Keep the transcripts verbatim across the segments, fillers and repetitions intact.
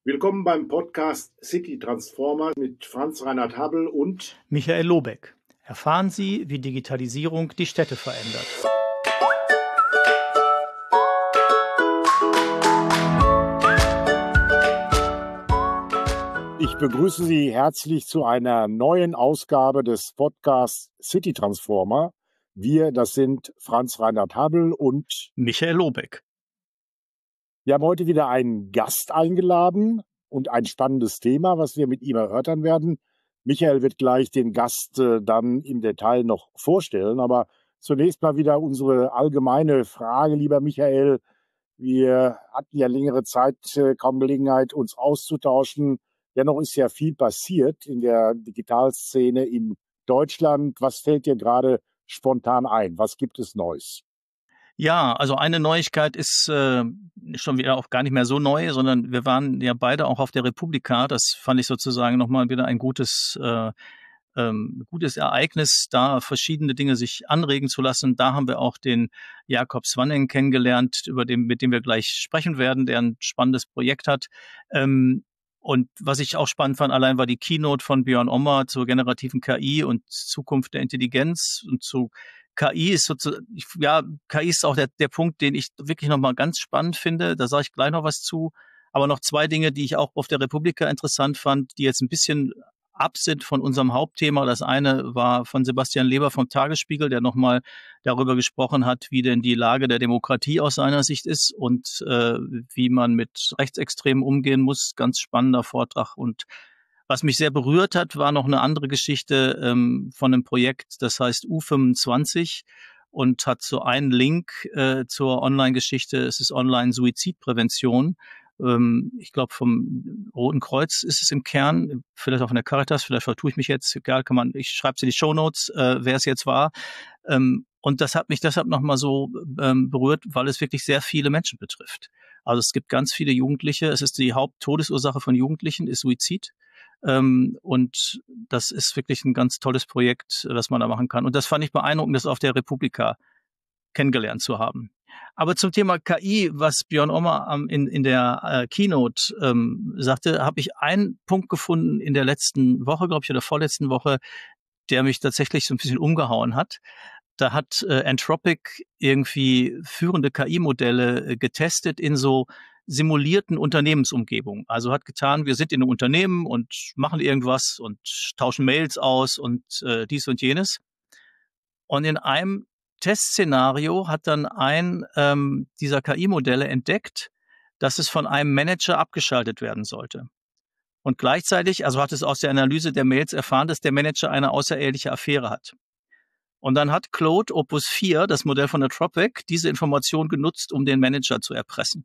Willkommen beim Podcast City Transformer mit Franz Reinhard Habbel und Michael Lobeck. Erfahren Sie, wie Digitalisierung die Städte verändert. Ich begrüße Sie herzlich zu einer neuen Ausgabe des Podcasts City Transformer. Wir, das sind Franz Reinhard Habbel und Michael Lobeck. Wir haben heute wieder einen Gast eingeladen und ein spannendes Thema, was wir mit ihm erörtern werden. Michael wird gleich den Gast äh, dann im Detail noch vorstellen, aber zunächst mal wieder unsere allgemeine Frage, lieber Michael. Wir hatten ja längere Zeit äh, kaum Gelegenheit, uns auszutauschen. Dennoch ist ja viel passiert in der Digitalszene in Deutschland. Was fällt dir gerade spontan ein? Was gibt es Neues? Ja, also eine Neuigkeit ist äh, schon wieder auch gar nicht mehr so neu, sondern wir waren ja beide auch auf der Republika. Das fand ich sozusagen nochmal wieder ein gutes, äh, ähm, gutes Ereignis, da verschiedene Dinge sich anregen zu lassen. Da haben wir auch den Jakob Swaneng kennengelernt, über den, mit dem wir gleich sprechen werden, der ein spannendes Projekt hat. Ähm, Und was ich auch spannend fand, allein war die Keynote von Björn Ommer zur generativen K I und Zukunft der Intelligenz und zu K I ist sozusagen, ja, K I ist auch der, der Punkt, den ich wirklich nochmal ganz spannend finde. Da sage ich gleich noch was zu. Aber noch zwei Dinge, die ich auch auf der Republika interessant fand, die jetzt ein bisschen ab sind von unserem Hauptthema. Das eine war von Sebastian Leber vom Tagesspiegel, der nochmal darüber gesprochen hat, wie denn die Lage der Demokratie aus seiner Sicht ist und äh, wie man mit Rechtsextremen umgehen muss. Ganz spannender Vortrag. Und was mich sehr berührt hat, war noch eine andere Geschichte ähm, von einem Projekt, das heißt U fünfundzwanzig und hat so einen Link äh, zur Online-Geschichte. Es ist Online-Suizidprävention. Ähm, ich glaube, vom Roten Kreuz ist es im Kern, vielleicht auch von der Caritas, vielleicht vertue ich mich jetzt, egal, kann man, ich schreibe es in die Shownotes, äh, wer es jetzt war. Ähm, und das hat mich deshalb nochmal so ähm, berührt, weil es wirklich sehr viele Menschen betrifft. Also es gibt ganz viele Jugendliche. Es ist die Haupttodesursache von Jugendlichen, ist Suizid. Ähm, und das ist wirklich ein ganz tolles Projekt, was man da machen kann. Und das fand ich beeindruckend, das auf der Republika kennengelernt zu haben. Aber zum Thema K I, was Björn Ommer ähm, in, in der äh, Keynote ähm, sagte, habe ich einen Punkt gefunden in der letzten Woche, glaube ich, oder vorletzten Woche, der mich tatsächlich so ein bisschen umgehauen hat. Da hat äh, Anthropic irgendwie führende K I-Modelle äh, getestet in so simulierten Unternehmensumgebungen. Also hat getan, wir sind in einem Unternehmen und machen irgendwas und tauschen Mails aus und äh, dies und jenes. Und in einem Testszenario hat dann ein ähm, dieser K I-Modelle entdeckt, dass es von einem Manager abgeschaltet werden sollte. Und gleichzeitig, also hat es aus der Analyse der Mails erfahren, dass der Manager eine außereheliche Affäre hat. Und dann hat Claude Opus vier, das Modell von Anthropic, diese Information genutzt, um den Manager zu erpressen.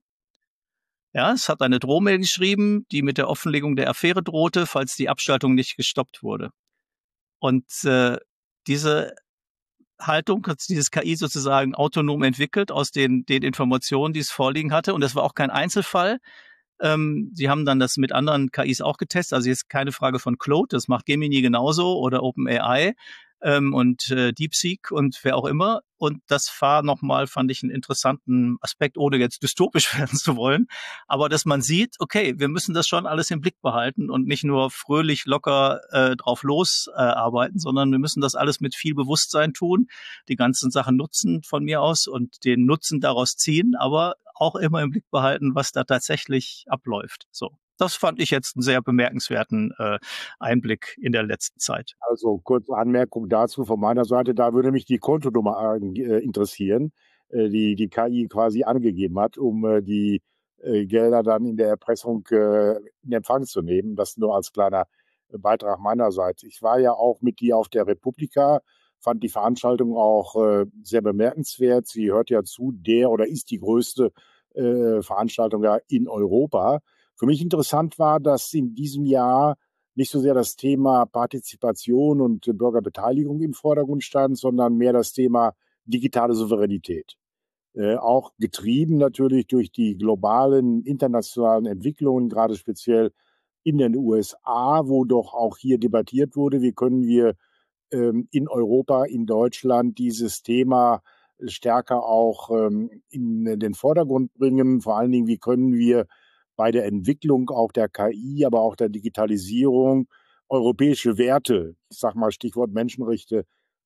Ja, es hat eine Drohmail geschrieben, die mit der Offenlegung der Affäre drohte, falls die Abschaltung nicht gestoppt wurde. Und äh, diese Haltung hat dieses K I sozusagen autonom entwickelt aus den, den Informationen, die es vorliegen hatte. Und das war auch kein Einzelfall. Ähm, sie haben dann das mit anderen K Is auch getestet. Also jetzt keine Frage von Claude, das macht Gemini genauso oder OpenAI ähm, und äh, DeepSeek und wer auch immer. Und das war nochmal, fand ich, einen interessanten Aspekt, ohne jetzt dystopisch werden zu wollen. Aber dass man sieht, okay, wir müssen das schon alles im Blick behalten und nicht nur fröhlich locker äh, drauf los äh, arbeiten, sondern wir müssen das alles mit viel Bewusstsein tun, die ganzen Sachen nutzen von mir aus und den Nutzen daraus ziehen, aber auch immer im Blick behalten, was da tatsächlich abläuft. So. Das fand ich jetzt einen sehr bemerkenswerten äh, Einblick in der letzten Zeit. Also kurze Anmerkung dazu von meiner Seite, da würde mich die Kontonummer äh, interessieren, äh, die die K I quasi angegeben hat, um äh, die äh, Gelder dann in der Erpressung äh, in Empfang zu nehmen. Das nur als kleiner Beitrag meinerseits. Ich war ja auch mit dir auf der Republika, fand die Veranstaltung auch äh, sehr bemerkenswert. Sie hört ja zu der oder ist die größte äh, Veranstaltung ja in Europa. Für mich interessant war, dass in diesem Jahr nicht so sehr das Thema Partizipation und Bürgerbeteiligung im Vordergrund stand, sondern mehr das Thema digitale Souveränität. Äh, auch getrieben natürlich durch die globalen internationalen Entwicklungen, gerade speziell in den U S A, wo doch auch hier debattiert wurde, wie können wir ähm, in Europa, in Deutschland dieses Thema stärker auch ähm, in den Vordergrund bringen. Vor allen Dingen, wie können wir bei der Entwicklung auch der K I, aber auch der Digitalisierung europäische Werte, ich sage mal Stichwort Menschenrechte,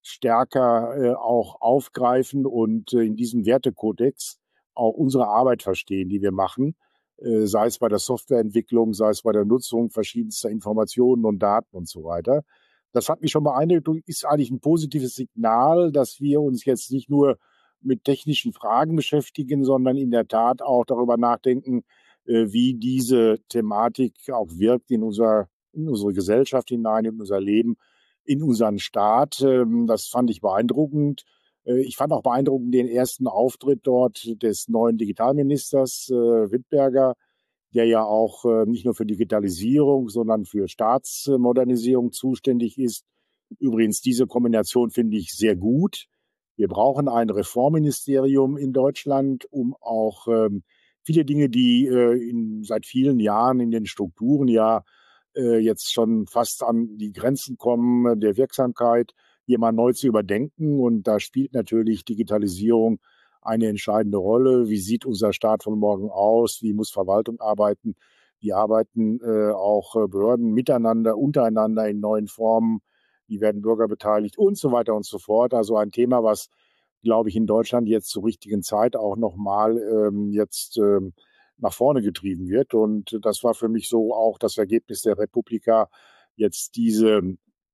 stärker äh, auch aufgreifen und äh, in diesem Wertekodex auch unsere Arbeit verstehen, die wir machen, äh, sei es bei der Softwareentwicklung, sei es bei der Nutzung verschiedenster Informationen und Daten und so weiter. Das hat mich schon beeindruckt und ist eigentlich ein positives Signal, dass wir uns jetzt nicht nur mit technischen Fragen beschäftigen, sondern in der Tat auch darüber nachdenken, äh, wie diese Thematik auch wirkt in unser, in unsere Gesellschaft hinein, in unser Leben, in unseren Staat. Ähm, das fand ich beeindruckend. Äh, ich fand auch beeindruckend den ersten Auftritt dort des neuen Digitalministers äh, Wittberger, der ja auch äh, nicht nur für Digitalisierung, sondern für Staatsmodernisierung zuständig ist. Übrigens, diese Kombination finde ich sehr gut. Wir brauchen ein Reformministerium in Deutschland, um auch ähm, viele Dinge, die äh, in, seit vielen Jahren in den Strukturen ja äh, jetzt schon fast an die Grenzen kommen äh, der Wirksamkeit, hier mal neu zu überdenken. Und da spielt natürlich Digitalisierung eine entscheidende Rolle. Wie sieht unser Staat von morgen aus? Wie muss Verwaltung arbeiten? Wie arbeiten äh, auch äh, Behörden miteinander, untereinander in neuen Formen? Wie werden Bürger beteiligt und so weiter und so fort. Also ein Thema, was, glaube ich, in Deutschland jetzt zur richtigen Zeit auch nochmal ähm, jetzt ähm, nach vorne getrieben wird. Und das war für mich so auch das Ergebnis der Republika, jetzt diese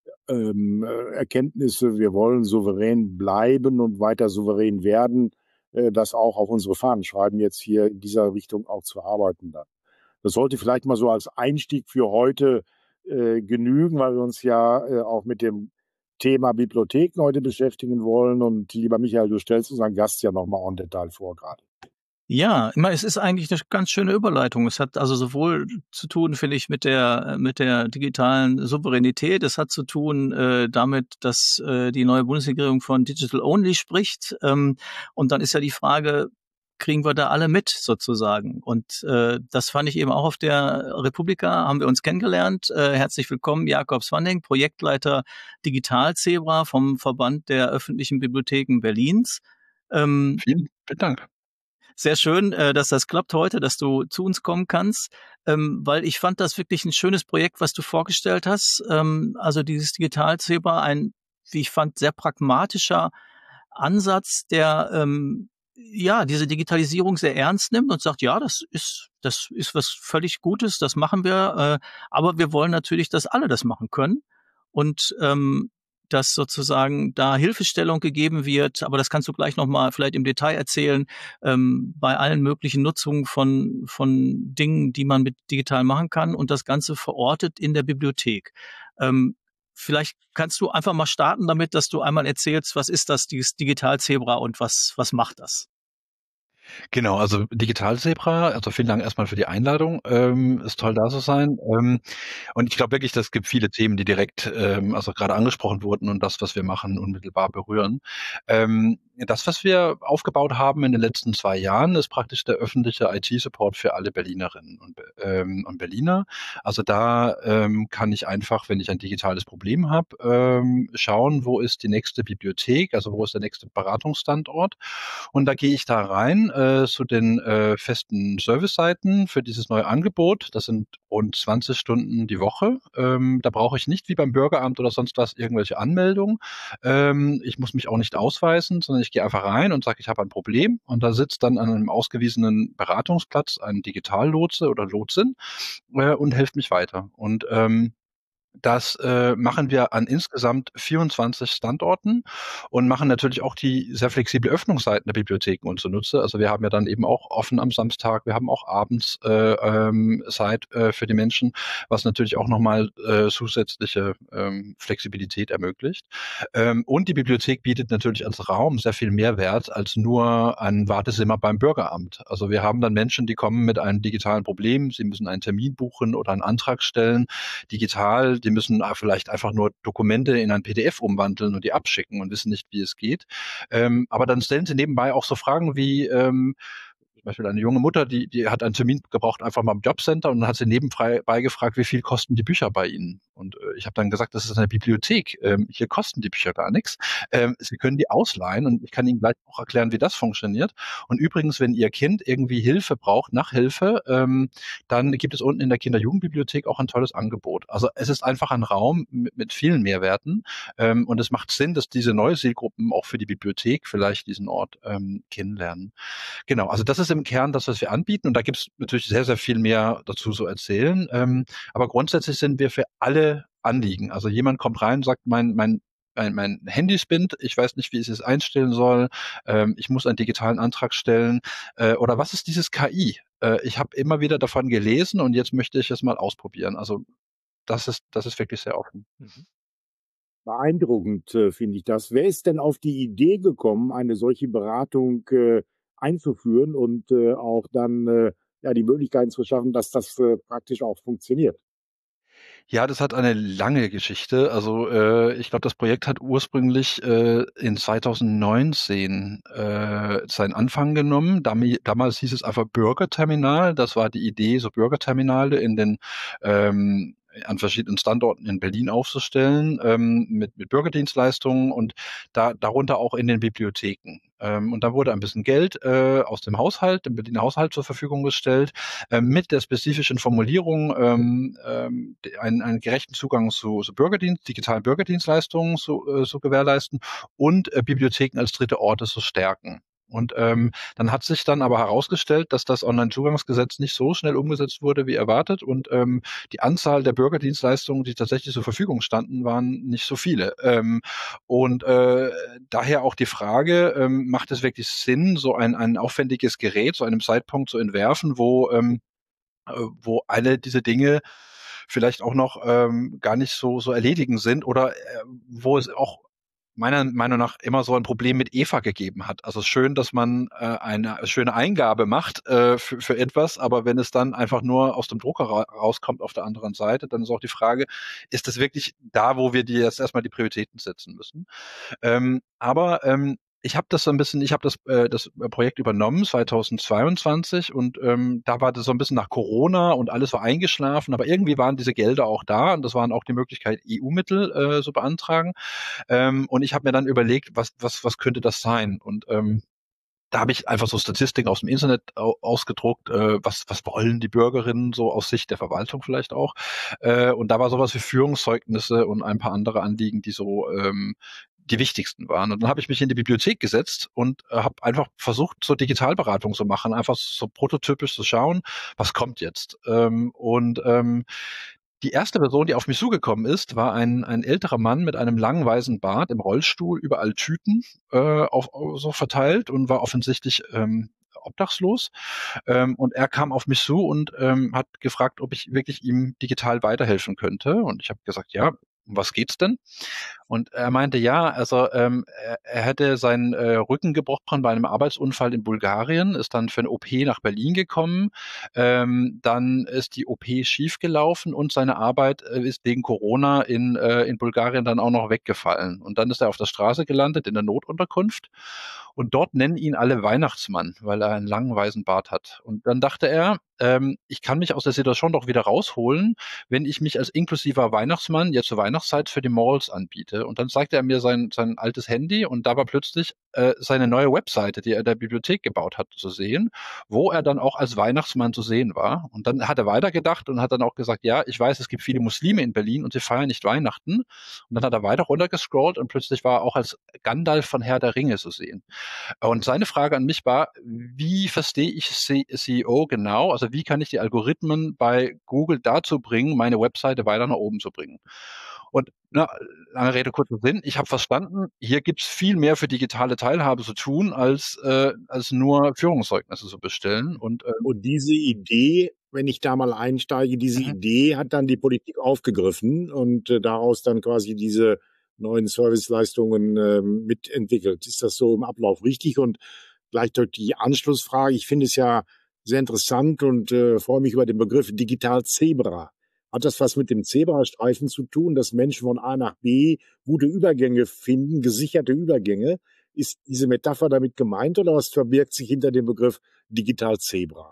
ähm, Erkenntnisse, wir wollen souverän bleiben und weiter souverän werden, äh, das auch auf unsere Fahnen schreiben, jetzt hier in dieser Richtung auch zu arbeiten dann. Das sollte vielleicht mal so als Einstieg für heute äh, genügen, weil wir uns ja äh, auch mit dem Thema Bibliotheken heute beschäftigen wollen. Und lieber Michael, du stellst unseren Gast ja nochmal en Detail vor gerade. Ja, ich meine, es ist eigentlich eine ganz schöne Überleitung. Es hat also sowohl zu tun, finde ich, mit der mit der digitalen Souveränität. Es hat zu tun äh, damit, dass äh, die neue Bundesregierung von Digital Only spricht. Ähm, und dann ist ja die Frage, kriegen wir da alle mit sozusagen? Und äh, das fand ich eben auch auf der Republika, haben wir uns kennengelernt. Äh, herzlich willkommen, Jakob Swanning, Projektleiter Digital Zebra vom Verband der öffentlichen Bibliotheken Berlins. Ähm, vielen, vielen Dank. Sehr schön, dass das klappt heute, dass du zu uns kommen kannst, weil ich fand das wirklich ein schönes Projekt, was du vorgestellt hast. Also dieses Digital Zebra, ein, wie ich fand, sehr pragmatischer Ansatz, der ja diese Digitalisierung sehr ernst nimmt und sagt, ja, das ist das ist was völlig Gutes, das machen wir, aber wir wollen natürlich, dass alle das machen können und ähm, dass sozusagen da Hilfestellung gegeben wird, aber das kannst du gleich nochmal vielleicht im Detail erzählen, ähm, bei allen möglichen Nutzungen von, von Dingen, die man mit digital machen kann und das Ganze verortet in der Bibliothek. Ähm, vielleicht kannst du einfach mal starten damit, dass du einmal erzählst, was ist das, dieses Digital Zebra und was, was macht das? Genau, also Digital Zebra, also vielen Dank erstmal für die Einladung. Ähm, ist toll, da zu sein. Ähm, und ich glaube wirklich, es gibt viele Themen, die direkt, ähm, also gerade angesprochen wurden und das, was wir machen, unmittelbar berühren. Ähm, das, was wir aufgebaut haben in den letzten zwei Jahren, ist praktisch der öffentliche I T-Support für alle Berlinerinnen und, ähm, und Berliner. Also da ähm, kann ich einfach, wenn ich ein digitales Problem habe, ähm, schauen, wo ist die nächste Bibliothek, also wo ist der nächste Beratungsstandort. Und da gehe ich da rein äh, zu den äh, festen Service-Seiten für dieses neue Angebot. Das sind rund zwanzig Stunden die Woche. Ähm, da brauche ich nicht wie beim Bürgeramt oder sonst was irgendwelche Anmeldungen. Ähm, ich muss mich auch nicht ausweisen, sondern ich gehe einfach rein und sage, ich habe ein Problem. Und da sitzt dann an einem ausgewiesenen Beratungsplatz ein Digitallotse oder Lotsin äh, und hilft mich weiter. Und ähm, Das äh, machen wir an insgesamt vierundzwanzig Standorten und machen natürlich auch die sehr flexible Öffnungszeiten der Bibliotheken uns zunutze. Also wir haben ja dann eben auch offen am Samstag, wir haben auch abends äh, ähm, Zeit äh, für die Menschen, was natürlich auch nochmal äh, zusätzliche ähm, Flexibilität ermöglicht. Ähm, und die Bibliothek bietet natürlich als Raum sehr viel mehr Wert als nur ein Wartezimmer beim Bürgeramt. Also wir haben dann Menschen, die kommen mit einem digitalen Problem, sie müssen einen Termin buchen oder einen Antrag stellen, digital. Die müssen vielleicht einfach nur Dokumente in ein P D F umwandeln und die abschicken und wissen nicht, wie es geht. Ähm, aber dann stellen sie nebenbei auch so Fragen wie, ähm, Beispiel eine junge Mutter, die, die hat einen Termin gebraucht, einfach mal im Jobcenter, und dann hat sie nebenbei gefragt, wie viel kosten die Bücher bei Ihnen? Und äh, ich habe dann gesagt, das ist eine Bibliothek, ähm, hier kosten die Bücher gar nichts. Ähm, Sie können die ausleihen, und ich kann Ihnen gleich auch erklären, wie das funktioniert. Und übrigens, wenn Ihr Kind irgendwie Hilfe braucht, Nachhilfe, ähm, dann gibt es unten in der Kinder-Jugendbibliothek auch ein tolles Angebot. Also es ist einfach ein Raum mit, mit vielen Mehrwerten, ähm, und es macht Sinn, dass diese neue Zielgruppen auch für die Bibliothek vielleicht diesen Ort ähm, kennenlernen. Genau, also das ist im Kern das, was wir anbieten, und da gibt es natürlich sehr, sehr viel mehr dazu zu erzählen. Ähm, aber grundsätzlich sind wir für alle Anliegen. Also jemand kommt rein und sagt, mein, mein Mein, mein Handy spinnt, ich weiß nicht, wie ich es einstellen soll, ähm, ich muss einen digitalen Antrag stellen, äh, oder was ist dieses K I? Äh, ich habe immer wieder davon gelesen und jetzt möchte ich es mal ausprobieren. Also das ist, das ist wirklich sehr offen. Mhm. Beeindruckend, äh, finde ich das. Wer ist denn auf die Idee gekommen, eine solche Beratung äh, einzuführen und äh, auch dann äh, ja, die Möglichkeiten zu schaffen, dass das äh, praktisch auch funktioniert? Ja, das hat eine lange Geschichte. Also äh, ich glaube, das Projekt hat ursprünglich äh, in zweitausendneunzehn äh, seinen Anfang genommen. Dami- Damals hieß es einfach Bürgerterminal. Das war die Idee, so Bürgerterminale in den ähm, an verschiedenen Standorten in Berlin aufzustellen, ähm, mit, mit Bürgerdienstleistungen, und da, darunter auch in den Bibliotheken. Ähm, und da wurde ein bisschen Geld äh, aus dem Haushalt, dem Berliner Haushalt, zur Verfügung gestellt, äh, mit der spezifischen Formulierung, ähm, ähm, einen, einen gerechten Zugang zu, zu Bürgerdienst, digitalen Bürgerdienstleistungen zu, äh, zu gewährleisten und äh, Bibliotheken als dritte Orte zu stärken. Und ähm, dann hat sich dann aber herausgestellt, dass das Onlinezugangsgesetz nicht so schnell umgesetzt wurde wie erwartet, und ähm, die Anzahl der Bürgerdienstleistungen, die tatsächlich zur Verfügung standen, waren nicht so viele. Ähm, und äh, daher auch die Frage, ähm, macht es wirklich Sinn, so ein, ein aufwendiges Gerät zu einem Zeitpunkt zu entwerfen, wo ähm, äh, wo alle diese Dinge vielleicht auch noch ähm, gar nicht so so erledigen sind, oder äh, wo es auch meiner Meinung nach immer so ein Problem mit Eva gegeben hat. Also schön, dass man äh, eine schöne Eingabe macht äh, für, für etwas, aber wenn es dann einfach nur aus dem Drucker ra rauskommt auf der anderen Seite, dann ist auch die Frage, ist das wirklich da, wo wir die jetzt erstmal die Prioritäten setzen müssen? Ähm, aber ähm, ich habe das so ein bisschen, ich habe das, äh, das Projekt übernommen zweitausendzweiundzwanzig, und ähm, da war das so ein bisschen nach Corona und alles war eingeschlafen, aber irgendwie waren diese Gelder auch da, und das waren auch die Möglichkeit, E U-Mittel äh, zu beantragen. Ähm, und ich habe mir dann überlegt, was, was, was könnte das sein? Und ähm, da habe ich einfach so Statistiken aus dem Internet au ausgedruckt, äh, was, was wollen die Bürgerinnen so aus Sicht der Verwaltung vielleicht auch. Äh, und da war sowas wie Führungszeugnisse und ein paar andere Anliegen, die so ähm, die wichtigsten waren. Und dann habe ich mich in die Bibliothek gesetzt und äh, habe einfach versucht, so Digitalberatung zu machen, einfach so prototypisch zu schauen, was kommt jetzt. Ähm, und ähm, die erste Person, die auf mich zugekommen ist, war ein, ein älterer Mann mit einem langen weißen Bart im Rollstuhl, überall Tüten äh, auf, so verteilt, und war offensichtlich ähm, obdachlos. Ähm, und er kam auf mich zu und ähm, hat gefragt, ob ich wirklich ihm digital weiterhelfen könnte. Und ich habe gesagt, ja, um was geht's denn? Und er meinte, ja, also ähm, er, er hätte seinen äh, Rücken gebrochen bei einem Arbeitsunfall in Bulgarien, ist dann für eine O P nach Berlin gekommen. Ähm, dann ist die O P schiefgelaufen, und seine Arbeit äh, ist wegen Corona in, äh, in Bulgarien dann auch noch weggefallen. Und dann ist er auf der Straße gelandet, in der Notunterkunft. Und dort nennen ihn alle Weihnachtsmann, weil er einen langen weißen Bart hat. Und dann dachte er, ähm, ich kann mich aus der Situation doch wieder rausholen, wenn ich mich als inklusiver Weihnachtsmann jetzt zur Weihnachtszeit für die Malls anbiete. Und dann zeigte er mir sein, sein altes Handy, und da war plötzlich äh, seine neue Webseite, die er in der Bibliothek gebaut hat, zu sehen, wo er dann auch als Weihnachtsmann zu sehen war. Und dann hat er weitergedacht und hat dann auch gesagt, ja, ich weiß, es gibt viele Muslime in Berlin und sie feiern nicht Weihnachten. Und dann hat er weiter runtergescrollt, und plötzlich war er auch als Gandalf von Herr der Ringe zu sehen. Und seine Frage an mich war, wie verstehe ich C E O genau? Also wie kann ich die Algorithmen bei Google dazu bringen, meine Webseite weiter nach oben zu bringen? Und na, lange Rede, kurzer Sinn, ich habe verstanden, hier gibt's viel mehr für digitale Teilhabe zu tun, als, äh, als nur Führungszeugnisse zu bestellen. Und, ähm, Und diese Idee, wenn ich da mal einsteige, diese mhm. Idee hat dann die Politik aufgegriffen und äh, daraus dann quasi diese neuen Serviceleistungen äh, mitentwickelt. Ist das so im Ablauf richtig? Und gleich durch die Anschlussfrage, ich finde es ja sehr interessant und äh, freue mich über den Begriff Digital Zebra. Hat das was mit dem Zebrastreifen zu tun, dass Menschen von A nach B gute Übergänge finden, gesicherte Übergänge? Ist diese Metapher damit gemeint oder was verbirgt sich hinter dem Begriff Digital-Zebra?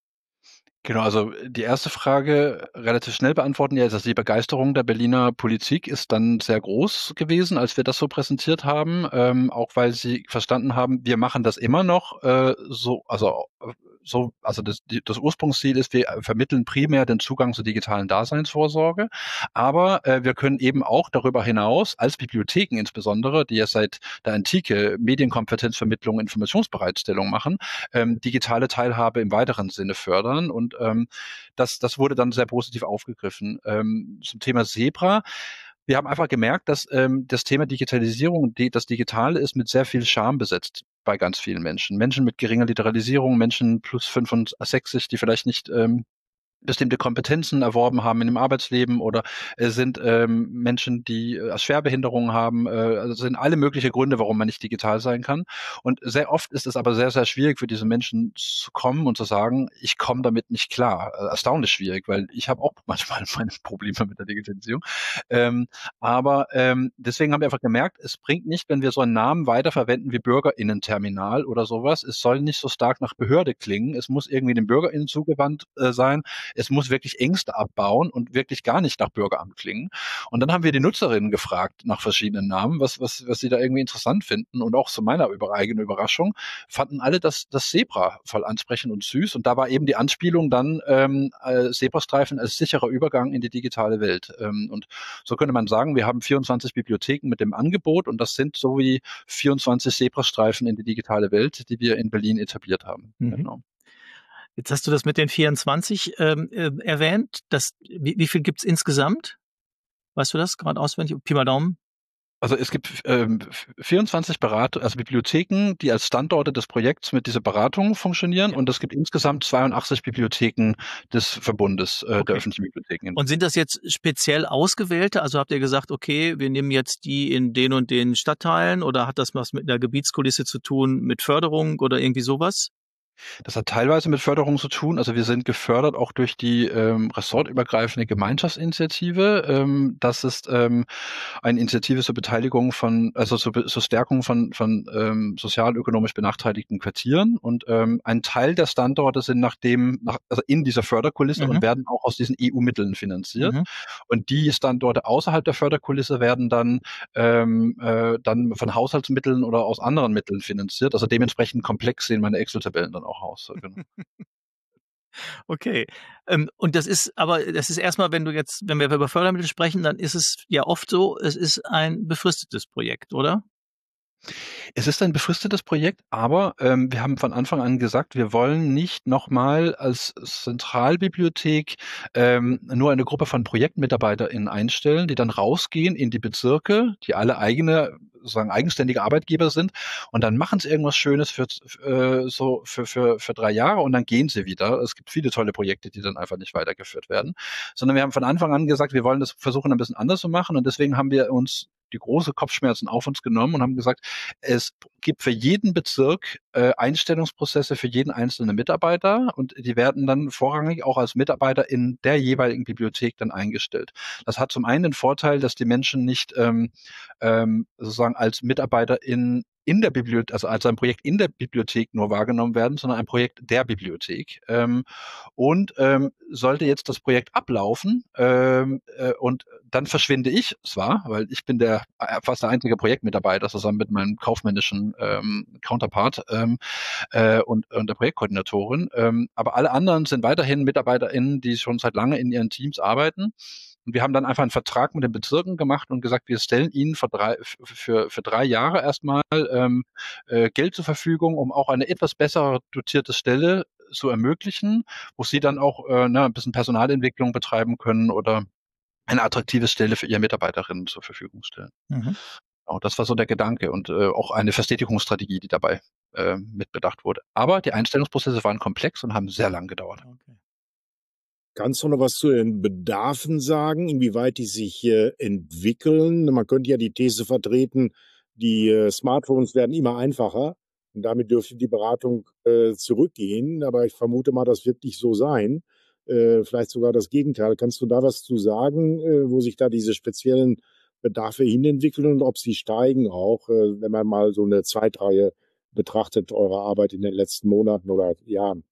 Genau, also die erste Frage relativ schnell beantworten. Ja, also die Begeisterung der Berliner Politik ist dann sehr groß gewesen, als wir das so präsentiert haben, ähm, auch weil sie verstanden haben, wir machen das immer noch äh, so, also äh, so, also das, die, das Ursprungsziel ist, wir vermitteln primär den Zugang zur digitalen Daseinsvorsorge, aber äh, wir können eben auch darüber hinaus, als Bibliotheken insbesondere, die ja seit der Antike Medienkompetenzvermittlung, Informationsbereitstellung machen, ähm, digitale Teilhabe im weiteren Sinne fördern. Und ähm, das, das wurde dann sehr positiv aufgegriffen. Ähm, zum Thema Zebra. Wir haben einfach gemerkt, dass ähm, das Thema Digitalisierung, die, das Digitale ist mit sehr viel Scham besetzt bei ganz vielen Menschen. Menschen mit geringer Literalisierung, Menschen plus fünfundsechzig, die vielleicht nicht ähm, bestimmte Kompetenzen erworben haben in dem Arbeitsleben oder äh, sind ähm, Menschen, die äh, Schwerbehinderungen haben. Äh, also sind alle möglichen Gründe, warum man nicht digital sein kann. Und sehr oft ist es aber sehr, sehr schwierig für diese Menschen zu kommen und zu sagen, ich komme damit nicht klar. Äh, erstaunlich schwierig, weil ich habe auch manchmal meine Probleme mit der Digitalisierung. Ähm, aber ähm, deswegen haben wir einfach gemerkt, es bringt nicht, wenn wir so einen Namen weiterverwenden wie BürgerInnen-Terminal oder sowas. Es soll nicht so stark nach Behörde klingen. Es muss irgendwie den BürgerInnen zugewandt äh, sein. Es muss wirklich Ängste abbauen und wirklich gar nicht nach Bürgeramt klingen. Und dann haben wir die Nutzerinnen gefragt nach verschiedenen Namen, was, was, was sie da irgendwie interessant finden. Und auch zu meiner über, eigenen Überraschung fanden alle das, das Zebra voll ansprechend und süß. Und da war eben die Anspielung dann ähm, äh, Zebrastreifen als sicherer Übergang in die digitale Welt. Ähm, und so könnte man sagen, wir haben vierundzwanzig Bibliotheken mit dem Angebot und das sind so wie vierundzwanzig Zebrastreifen in die digitale Welt, die wir in Berlin etabliert haben. Mhm. Genau. Jetzt hast du das mit den vierundzwanzig ähm, äh, erwähnt. Das, wie, wie viel gibt's insgesamt? Weißt du das gerade auswendig? Pi mal Daumen. Also es gibt ähm, vierundzwanzig Berat also Bibliotheken, die als Standorte des Projekts mit dieser Beratung funktionieren, Ja. und es gibt insgesamt zweiundachtzig Bibliotheken des Verbundes äh, Okay. der öffentlichen Bibliotheken. In Und sind das jetzt speziell ausgewählte? Also habt ihr gesagt, okay, wir nehmen jetzt die in den und den Stadtteilen, oder hat das was mit einer Gebietskulisse zu tun, mit Förderung oder irgendwie sowas? Das hat teilweise mit Förderung zu tun. Also wir sind gefördert auch durch die ähm, ressortübergreifende Gemeinschaftsinitiative. Ähm, das ist ähm, eine Initiative zur Beteiligung von, also zur, zur Stärkung von, von ähm, sozialökonomisch benachteiligten Quartieren. Und ähm, ein Teil der Standorte sind nach dem, nach, also in dieser Förderkulisse Mhm. und werden auch aus diesen E U-Mitteln finanziert. Mhm. Und die Standorte außerhalb der Förderkulisse werden dann, ähm, äh, dann von Haushaltsmitteln oder aus anderen Mitteln finanziert. Also dementsprechend komplex sehen meine Excel-Tabellen dann auch aus. Genau. Okay. Ähm, und das ist, aber das ist erstmal, wenn du jetzt, wenn wir über Fördermittel sprechen, dann ist es ja oft so, es ist ein befristetes Projekt, oder? Es ist ein befristetes Projekt, aber ähm, wir haben von Anfang an gesagt, wir wollen nicht nochmal als Zentralbibliothek ähm, nur eine Gruppe von ProjektmitarbeiterInnen einstellen, die dann rausgehen in die Bezirke, die alle eigene, sozusagen eigenständige Arbeitgeber sind, und dann machen sie irgendwas Schönes für äh, so für, für, für drei Jahre und dann gehen sie wieder. Es gibt viele tolle Projekte, die dann einfach nicht weitergeführt werden, sondern wir haben von Anfang an gesagt, wir wollen das versuchen, ein bisschen anders zu machen, und deswegen haben wir uns die große Kopfschmerzen auf uns genommen und haben gesagt, es gibt für jeden Bezirk äh, Einstellungsprozesse für jeden einzelnen Mitarbeiter, und die werden dann vorrangig auch als Mitarbeiter in der jeweiligen Bibliothek dann eingestellt. Das hat zum einen den Vorteil, dass die Menschen nicht ähm, ähm, sozusagen als Mitarbeiter in in der Bibliothek, also als ein Projekt in der Bibliothek nur wahrgenommen werden, sondern ein Projekt der Bibliothek. Ähm, und ähm, sollte jetzt das Projekt ablaufen ähm, äh, und dann verschwinde ich zwar, weil ich bin der fast der einzige Projektmitarbeiter zusammen mit meinem kaufmännischen ähm, Counterpart ähm, äh, und, und der Projektkoordinatorin, ähm, aber alle anderen sind weiterhin MitarbeiterInnen, die schon seit lange in ihren Teams arbeiten. Und wir haben dann einfach einen Vertrag mit den Bezirken gemacht und gesagt, wir stellen ihnen für drei, für, für drei Jahre erstmal ähm, äh, Geld zur Verfügung, um auch eine etwas besser dotierte Stelle zu ermöglichen, wo sie dann auch äh, ne, ein bisschen Personalentwicklung betreiben können oder eine attraktive Stelle für ihre Mitarbeiterinnen zur Verfügung stellen. Mhm. Genau, das war so der Gedanke und äh, auch eine Verstetigungsstrategie, die dabei äh, mitbedacht wurde. Aber die Einstellungsprozesse waren komplex und haben sehr lang gedauert. Okay. Kannst du noch was zu den Bedarfen sagen, inwieweit die sich äh, entwickeln? Man könnte ja die These vertreten, die äh, Smartphones werden immer einfacher und damit dürfte die Beratung äh, zurückgehen. Aber ich vermute mal, das wird nicht so sein. Äh, vielleicht sogar das Gegenteil. Kannst du da was zu sagen, äh, wo sich da diese speziellen Bedarfe hin entwickeln und ob sie steigen auch, äh, wenn man mal so eine Zeitreihe betrachtet, eure Arbeit in den letzten Monaten oder Jahren?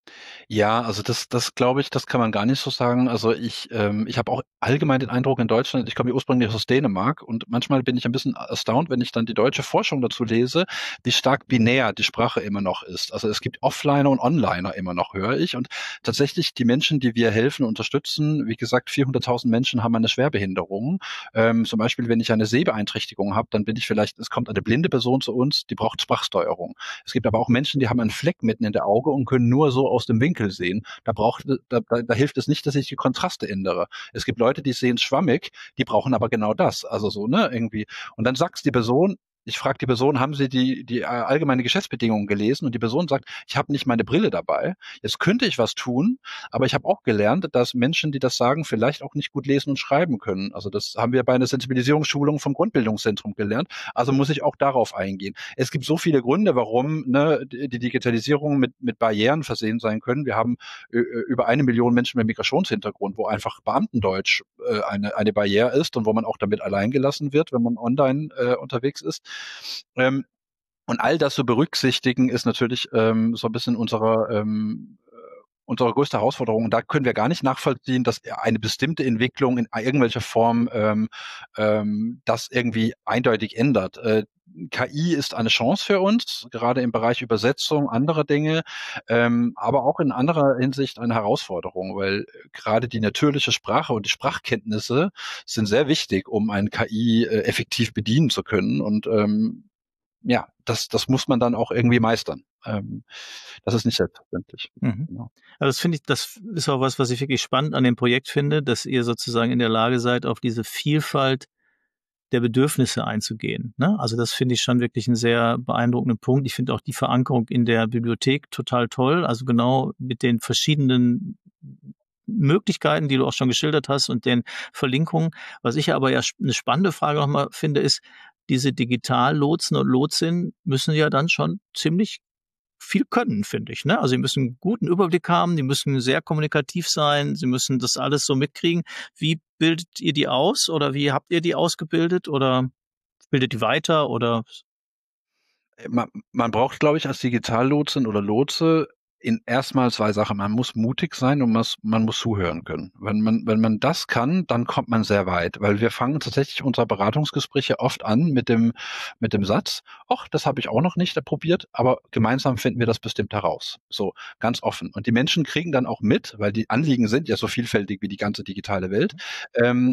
Ja, also das, das glaube ich, das kann man gar nicht so sagen. Also ich, ähm, ich habe auch allgemein den Eindruck in Deutschland, ich komme ja ursprünglich aus Dänemark und manchmal bin ich ein bisschen erstaunt, wenn ich dann die deutsche Forschung dazu lese, wie stark binär die Sprache immer noch ist. Also es gibt Offliner und Onliner immer noch, höre ich. Und tatsächlich die Menschen, die wir helfen, unterstützen, wie gesagt, vierhunderttausend Menschen haben eine Schwerbehinderung. Ähm, zum Beispiel, wenn ich eine Sehbeeinträchtigung habe, dann bin ich vielleicht, es kommt eine blinde Person zu uns, die braucht Sprachsteuerung. Es gibt aber auch Menschen, die haben einen Fleck mitten in der Auge und können nur so aus dem Winkel sehen. Da braucht, da, da, da hilft es nicht, dass ich die Kontraste ändere. Es gibt Leute, die sehen schwammig, die brauchen aber genau das. Also so, ne, irgendwie. Und dann sagt die Person, ich frage die Person, haben Sie die, die allgemeine Geschäftsbedingungen gelesen? Und die Person sagt, ich habe nicht meine Brille dabei. Jetzt könnte ich was tun, aber ich habe auch gelernt, dass Menschen, die das sagen, vielleicht auch nicht gut lesen und schreiben können. Also das haben wir bei einer Sensibilisierungsschulung vom Grundbildungszentrum gelernt. Also muss ich auch darauf eingehen. Es gibt so viele Gründe, warum ne, die Digitalisierung mit, mit Barrieren versehen sein können. Wir haben äh, über eine Million Menschen mit Migrationshintergrund, wo einfach Beamtendeutsch äh, eine, eine Barriere ist und wo man auch damit allein gelassen wird, wenn man online äh, unterwegs ist. Ähm, und all das zu berücksichtigen, ist natürlich ähm, so ein bisschen unsere, ähm, unsere größte Herausforderung. Und da können wir gar nicht nachvollziehen, dass eine bestimmte Entwicklung in irgendwelcher Form ähm, ähm, das irgendwie eindeutig ändert. Äh, K I ist eine Chance für uns, gerade im Bereich Übersetzung, anderer Dinge, ähm, aber auch in anderer Hinsicht eine Herausforderung, weil gerade die natürliche Sprache und die Sprachkenntnisse sind sehr wichtig, um ein K I äh, effektiv bedienen zu können. Und ähm, ja, das, das muss man dann auch irgendwie meistern. Ähm, das ist nicht selbstverständlich. Mhm. Genau. Also das finde ich, das ist auch was, was ich wirklich spannend an dem Projekt finde, dass ihr sozusagen in der Lage seid, auf diese Vielfalt der Bedürfnisse einzugehen. Ne? Also das finde ich schon wirklich einen sehr beeindruckenden Punkt. Ich finde auch die Verankerung in der Bibliothek total toll. Also genau mit den verschiedenen Möglichkeiten, die du auch schon geschildert hast und den Verlinkungen. Was ich aber ja eine spannende Frage nochmal finde, ist, diese Digitallotsen und Lotsinnen müssen ja dann schon ziemlich viel können, finde ich. Ne? Also sie müssen einen guten Überblick haben, die müssen sehr kommunikativ sein, sie müssen das alles so mitkriegen. Wie bildet ihr die aus oder wie habt ihr die ausgebildet oder bildet die weiter oder? Man, man braucht, glaube ich, als Digitallotsin oder Lotse in erstmal zwei Sachen. Man muss mutig sein und man, man muss zuhören können. Wenn man, wenn man das kann, dann kommt man sehr weit, weil wir fangen tatsächlich unsere Beratungsgespräche oft an mit dem, mit dem Satz, ach, das habe ich auch noch nicht probiert, aber gemeinsam finden wir das bestimmt heraus. So, ganz offen. Und die Menschen kriegen dann auch mit, weil die Anliegen sind ja so vielfältig wie die ganze digitale Welt, ähm,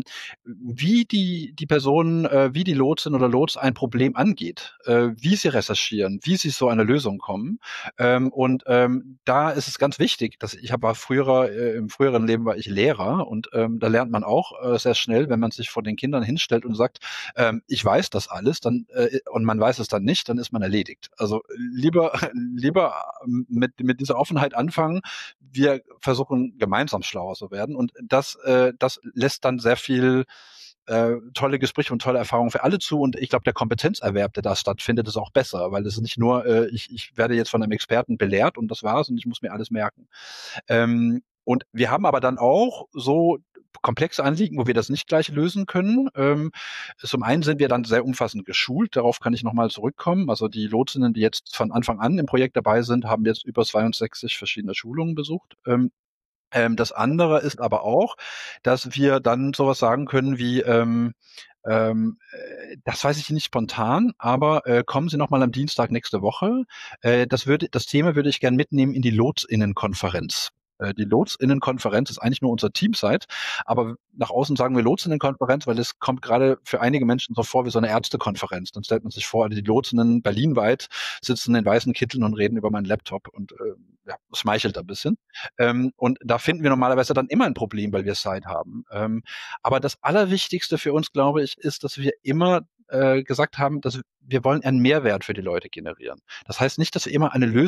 wie die, die Person, äh, wie die Lotsin oder Lots ein Problem angeht, äh, wie sie recherchieren, wie sie zu einer Lösung kommen. Ähm, und ähm, da ist es ganz wichtig, dass ich habe früher äh, im früheren Leben war ich Lehrer und ähm, da lernt man auch äh, sehr schnell, wenn man sich vor den Kindern hinstellt und sagt, ähm, ich weiß das alles, dann äh, und man weiß es dann nicht, dann ist man erledigt. Also lieber lieber mit mit dieser Offenheit anfangen. Wir versuchen gemeinsam schlauer zu werden und das äh, das lässt dann sehr viel äh, tolle Gespräche und tolle Erfahrungen für alle zu und ich glaube, der Kompetenzerwerb, der da stattfindet, ist auch besser, weil es ist nicht nur, äh, ich, ich werde jetzt von einem Experten belehrt und das war's und ich muss mir alles merken. Ähm, und wir haben aber dann auch so komplexe Anliegen, wo wir das nicht gleich lösen können. Ähm, zum einen sind wir dann sehr umfassend geschult, darauf kann ich nochmal zurückkommen. Also die Lotsinnen, die jetzt von Anfang an im Projekt dabei sind, haben jetzt über zweiundsechzig verschiedene Schulungen besucht. Ähm, ähm, das andere ist aber auch, dass wir dann sowas sagen können wie, ähm, ähm, äh, das weiß ich nicht spontan, aber äh, kommen Sie noch mal am Dienstag nächste Woche. Äh, das würde, das Thema würde ich gern mitnehmen in die Lotsinnenkonferenz. Äh, Die Lotsinnenkonferenz ist eigentlich nur unser Teamsite, aber nach außen sagen wir Lotsinnenkonferenz, weil es kommt gerade für einige Menschen so vor wie so eine Ärztekonferenz. Dann stellt man sich vor, die Lotsinnen berlinweit sitzen in weißen Kitteln und reden über meinen Laptop und äh, ja, schmeichelt ein bisschen. Ähm, und da finden wir normalerweise dann immer ein Problem, weil wir Zeit haben. Ähm, aber das Allerwichtigste für uns, glaube ich, ist, dass wir immer äh, gesagt haben, dass wir wollen einen Mehrwert für die Leute generieren. Das heißt nicht, dass wir immer eine Lösung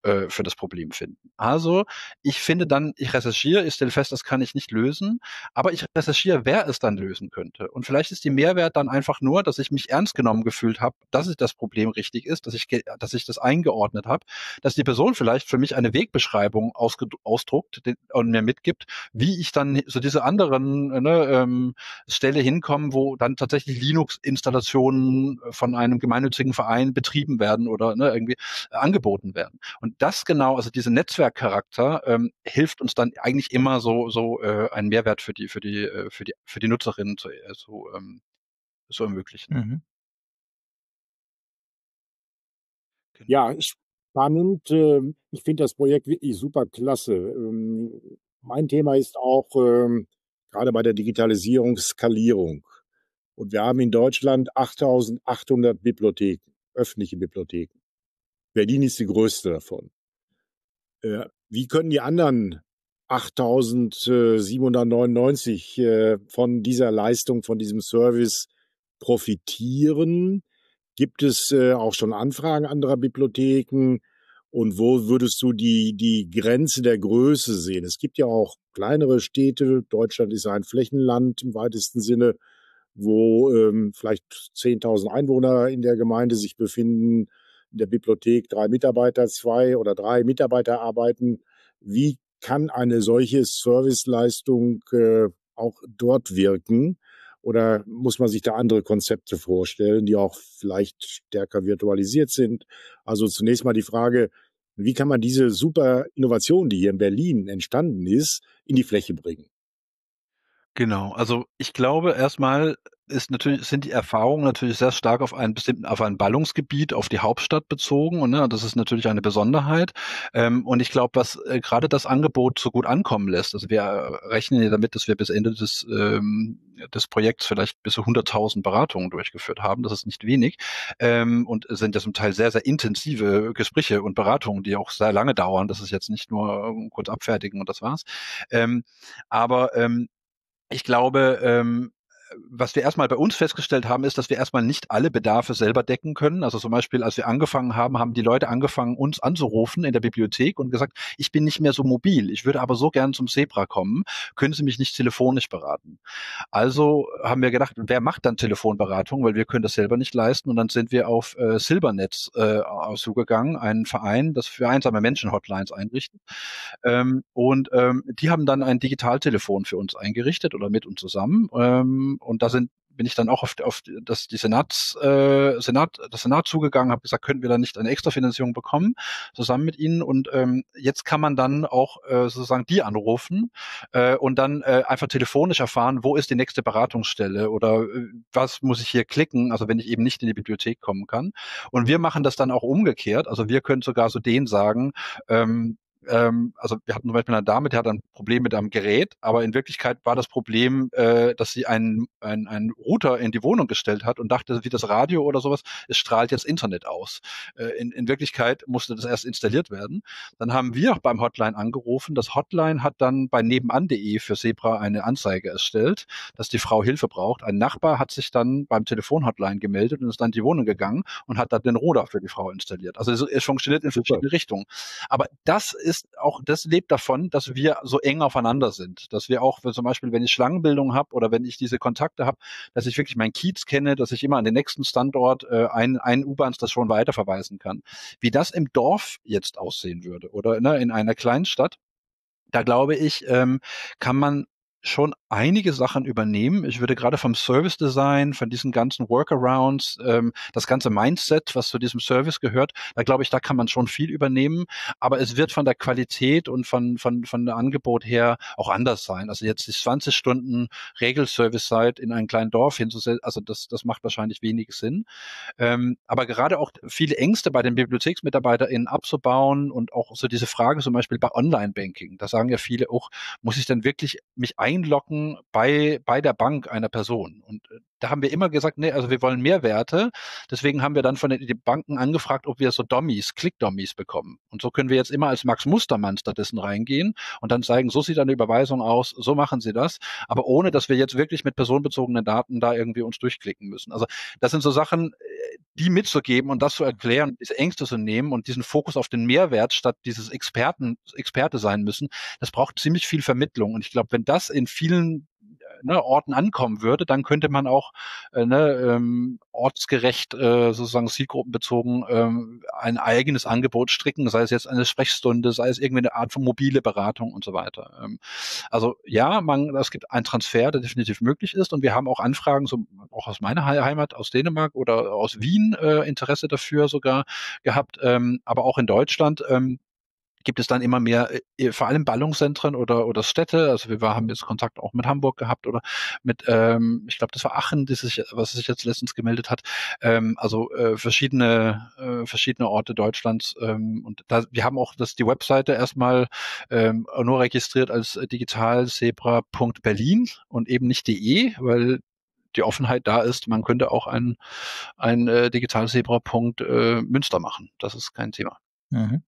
äh, für das Problem finden. Also ich finde dann, ich recherchiere, ich stelle fest, das kann ich nicht lösen, aber ich recherchiere, wer es dann lösen könnte. Und vielleicht ist die Mehrwert dann einfach nur, dass ich mich ernst genommen gefühlt habe, dass es das Problem richtig ist, dass ich, dass ich das eingeordnet habe, dass die Person vielleicht für mich eine Wegbeschreibung ausdruckt und mir mitgibt, wie ich dann so diese anderen ne, ähm, Stelle hinkomme, wo dann tatsächlich Linux-Installationen von einem gemeinnützigen Verein betrieben werden oder ne, irgendwie äh, angeboten werden. Und das genau, also dieser Netzwerkcharakter ähm, hilft uns dann eigentlich immer so so äh, einen Mehrwert für die für die äh, für die für die Nutzerinnen zu äh, so, ähm, zu ermöglichen. Mhm. Genau. Ja, spannend. Ähm, ich finde das Projekt wirklich super klasse. Ähm, mein Thema ist auch ähm, gerade bei der Digitalisierung Skalierung. Und wir haben in Deutschland achttausendachthundert Bibliotheken, öffentliche Bibliotheken. Berlin ist die größte davon. Äh, wie können die anderen achttausendsiebenhundertneunundneunzig äh, von dieser Leistung, von diesem Service profitieren? Gibt es äh, auch schon Anfragen anderer Bibliotheken? Und wo würdest du die, die Grenze der Größe sehen? Es gibt ja auch kleinere Städte. Deutschland ist ein Flächenland im weitesten Sinne, wo ähm, vielleicht zehntausend Einwohner in der Gemeinde sich befinden, in der Bibliothek drei Mitarbeiter, zwei oder drei Mitarbeiter arbeiten. Wie kann eine solche Serviceleistung äh, auch dort wirken? Oder muss man sich da andere Konzepte vorstellen, die auch vielleicht stärker virtualisiert sind? Also zunächst mal die Frage, wie kann man diese super Innovation, die hier in Berlin entstanden ist, in die Fläche bringen? Genau, also ich glaube erstmal ist natürlich sind die Erfahrungen natürlich sehr stark auf einen bestimmten auf ein Ballungsgebiet, auf die Hauptstadt bezogen und ne, das ist natürlich eine Besonderheit. Ähm, und ich glaube, was äh, gerade das Angebot so gut ankommen lässt, also wir äh, rechnen ja damit, dass wir bis Ende des ähm, des Projekts vielleicht bis zu hunderttausend Beratungen durchgeführt haben. Das ist nicht wenig ähm, und es sind ja zum Teil sehr sehr intensive Gespräche und Beratungen, die auch sehr lange dauern. Das ist jetzt nicht nur äh, kurz abfertigen und das war's. Ähm, aber ähm, ich glaube, ähm, was wir erstmal bei uns festgestellt haben, ist, dass wir erstmal nicht alle Bedarfe selber decken können. Also zum Beispiel, als wir angefangen haben, haben die Leute angefangen, uns anzurufen in der Bibliothek und gesagt, ich bin nicht mehr so mobil, ich würde aber so gern zum Zebra kommen, können Sie mich nicht telefonisch beraten? Also haben wir gedacht, wer macht dann Telefonberatung, weil wir können das selber nicht leisten und dann sind wir auf äh, Silbernetz äh, zugegangen, einen Verein, das für einsame Menschen Hotlines einrichtet. Ähm, und ähm, die haben dann ein Digitaltelefon für uns eingerichtet oder mit uns zusammen. Ähm, und da sind bin ich dann auch auf, auf das, die Senats, äh, Senat, das Senat zugegangen, habe gesagt, können wir da nicht eine Extrafinanzierung bekommen, zusammen mit Ihnen. Und ähm, jetzt kann man dann auch äh, sozusagen die anrufen äh, und dann äh, einfach telefonisch erfahren, wo ist die nächste Beratungsstelle oder äh, was muss ich hier klicken, also wenn ich eben nicht in die Bibliothek kommen kann. Und wir machen das dann auch umgekehrt. Also wir können sogar so denen sagen, ähm, ähm, also wir hatten zum Beispiel eine Dame, die hat ein Problem mit einem Gerät, aber in Wirklichkeit war das Problem, äh, dass sie einen, einen, einen Router in die Wohnung gestellt hat und dachte, wie das Radio oder sowas, es strahlt jetzt Internet aus. Äh, in, in Wirklichkeit musste das erst installiert werden. Dann haben wir beim Hotline angerufen. Das Hotline hat dann bei nebenan punkt de für Zebra eine Anzeige erstellt, dass die Frau Hilfe braucht. Ein Nachbar hat sich dann beim Telefonhotline gemeldet und ist dann in die Wohnung gegangen und hat dann den Router für die Frau installiert. Also es, es funktioniert in verschiedene Richtungen. Aber das ist ist auch, das lebt davon, dass wir so eng aufeinander sind, dass wir auch, zum Beispiel, wenn ich Schlangenbildung habe oder wenn ich diese Kontakte habe, dass ich wirklich meinen Kiez kenne, dass ich immer an den nächsten Standort äh, ein, ein U-Bahn-Station weiterverweisen kann. Wie das im Dorf jetzt aussehen würde oder ne, in einer Kleinstadt, da glaube ich, ähm, kann man schon einige Sachen übernehmen. Ich würde gerade vom Service Design, von diesen ganzen Workarounds, ähm, das ganze Mindset, was zu diesem Service gehört, da glaube ich, da kann man schon viel übernehmen. Aber es wird von der Qualität und von von von der Angebot her auch anders sein. Also jetzt die zwanzig Stunden Regelservice-Zeit in ein kleines Dorf hinzusetzen, also das das macht wahrscheinlich wenig Sinn. Ähm, aber gerade auch viele Ängste bei den BibliotheksmitarbeiterInnen abzubauen und auch so diese Frage zum Beispiel bei Online-Banking. Da sagen ja viele auch, muss ich denn wirklich mich einloggen bei, bei der Bank einer Person? Und da haben wir immer gesagt, nee, also wir wollen Mehrwerte. Deswegen haben wir dann von den Banken angefragt, ob wir so Dummies, Click-Dummies bekommen. Und so können wir jetzt immer als Max Mustermann stattdessen reingehen und dann zeigen, so sieht eine Überweisung aus, so machen Sie das, aber ohne, dass wir jetzt wirklich mit personenbezogenen Daten da irgendwie uns durchklicken müssen. Also das sind so Sachen, die mitzugeben und das zu erklären, diese Ängste zu nehmen und diesen Fokus auf den Mehrwert statt dieses Experten, Experte sein müssen, das braucht ziemlich viel Vermittlung. Und ich glaube, wenn das in vielen Ne, Orten ankommen würde, dann könnte man auch äh, ne, ähm, ortsgerecht, äh, sozusagen zielgruppenbezogen ähm, ein eigenes Angebot stricken, sei es jetzt eine Sprechstunde, sei es irgendwie eine Art von mobile Beratung und so weiter. Ähm, also ja, man, es gibt einen Transfer, der definitiv möglich ist und wir haben auch Anfragen, so auch aus meiner Heimat, aus Dänemark oder aus Wien äh, Interesse dafür sogar gehabt, ähm, aber auch in Deutschland ähm, gibt es dann immer mehr, äh, vor allem Ballungszentren oder oder Städte. Also wir war, haben jetzt Kontakt auch mit Hamburg gehabt oder mit, ähm, ich glaube, das war Aachen, das sich, was sich jetzt letztens gemeldet hat. Ähm, also äh, verschiedene äh, verschiedene Orte Deutschlands. Ähm, und da, wir haben auch das die Webseite erstmal ähm, nur registriert als digitalzebra punkt berlin und eben nicht de, weil die Offenheit da ist. Man könnte auch ein ein äh, digitalzebra punkt münster machen. Das ist kein Thema. Mhm.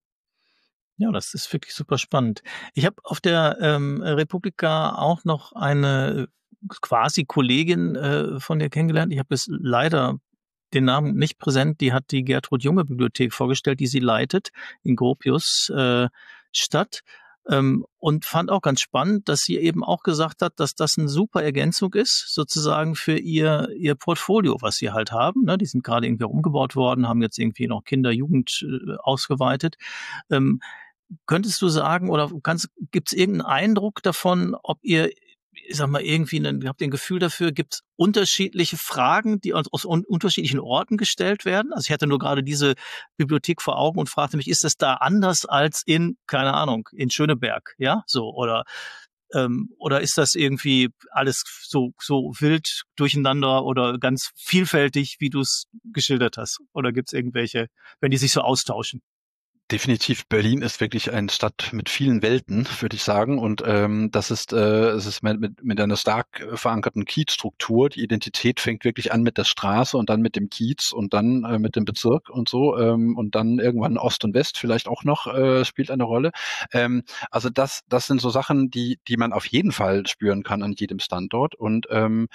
Ja, das ist wirklich super spannend. Ich habe auf der ähm, Republika auch noch eine quasi Kollegin äh, von dir kennengelernt. Ich habe es leider den Namen nicht präsent. Die hat die Gertrud Junge Bibliothek vorgestellt, die sie leitet in Gropius äh, Stadt. Ähm, und fand auch ganz spannend, dass sie eben auch gesagt hat, dass das eine super Ergänzung ist, sozusagen für ihr ihr Portfolio, was sie halt haben. Ne? Die sind gerade irgendwie umgebaut worden, haben jetzt irgendwie noch Kinder, Jugend äh, ausgeweitet. Ähm, Könntest du sagen oder gibt es irgendeinen Eindruck davon, ob ihr, ich sag mal, irgendwie einen, habt ihr ein Gefühl dafür, gibt es unterschiedliche Fragen, die aus, aus unterschiedlichen Orten gestellt werden? Also ich hatte nur gerade diese Bibliothek vor Augen und fragte mich, ist das da anders als in, keine Ahnung, in Schöneberg, ja, so, oder ähm, oder ist das irgendwie alles so so wild durcheinander oder ganz vielfältig, wie du es geschildert hast? Oder gibt es irgendwelche, wenn die sich so austauschen? Definitiv, Berlin ist wirklich eine Stadt mit vielen Welten, würde ich sagen. Und ähm, das ist, äh, es ist mit, mit einer stark verankerten Kiezstruktur. Die Identität fängt wirklich an mit der Straße und dann mit dem Kiez und dann äh, mit dem Bezirk und so. Ähm, und dann irgendwann Ost und West vielleicht auch noch äh, spielt eine Rolle. Ähm, also das, das sind so Sachen, die, die man auf jeden Fall spüren kann an jedem Standort. Und ähm,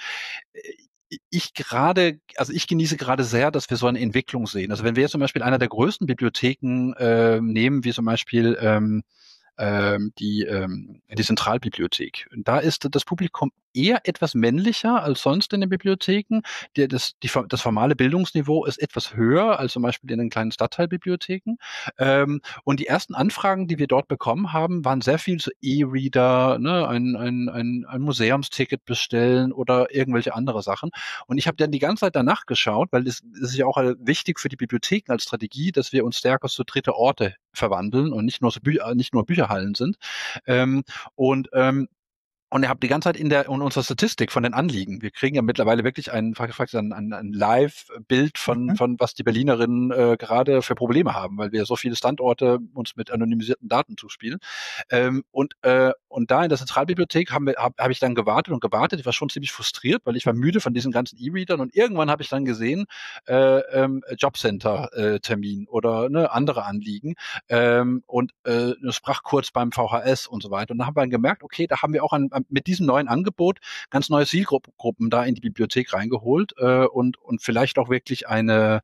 ich gerade, also ich genieße gerade sehr, dass wir so eine Entwicklung sehen. Also wenn wir jetzt zum Beispiel einer der größten Bibliotheken äh, nehmen, wie zum Beispiel ähm, ähm, die, ähm, die Zentralbibliothek. Da ist das Publikum eher etwas männlicher als sonst in den Bibliotheken. Der, das, die, das formale Bildungsniveau ist etwas höher als zum Beispiel in den kleinen Stadtteilbibliotheken. Ähm, und die ersten Anfragen, die wir dort bekommen haben, waren sehr viel zu E-Reader, ne, ein, ein, ein, ein Museumsticket bestellen oder irgendwelche andere Sachen. Und ich habe dann die ganze Zeit danach geschaut, weil es, es ist ja auch wichtig für die Bibliotheken als Strategie, dass wir uns stärker zu dritte Orte verwandeln und nicht nur, so Bü nicht nur Bücherhallen sind. Ähm, und ähm, Und ihr habt die ganze Zeit in der in unserer Statistik von den Anliegen. Wir kriegen ja mittlerweile wirklich ein, ein, ein, ein Live-Bild von, mhm. von was die Berlinerinnen äh, gerade für Probleme haben, weil wir so viele Standorte uns mit anonymisierten Daten zuspielen. Ähm, und äh, und da in der Zentralbibliothek haben wir habe hab ich dann gewartet und gewartet. Ich war schon ziemlich frustriert, weil ich war müde von diesen ganzen E-Readern und irgendwann habe ich dann gesehen äh, ähm, Jobcenter-Termin äh, oder ne, andere Anliegen ähm, und äh, eine Sprachkurs beim V H S und so weiter. Und da haben wir dann gemerkt, okay, da haben wir auch ein mit diesem neuen Angebot ganz neue Zielgruppen da in die Bibliothek reingeholt äh, und und vielleicht auch wirklich eine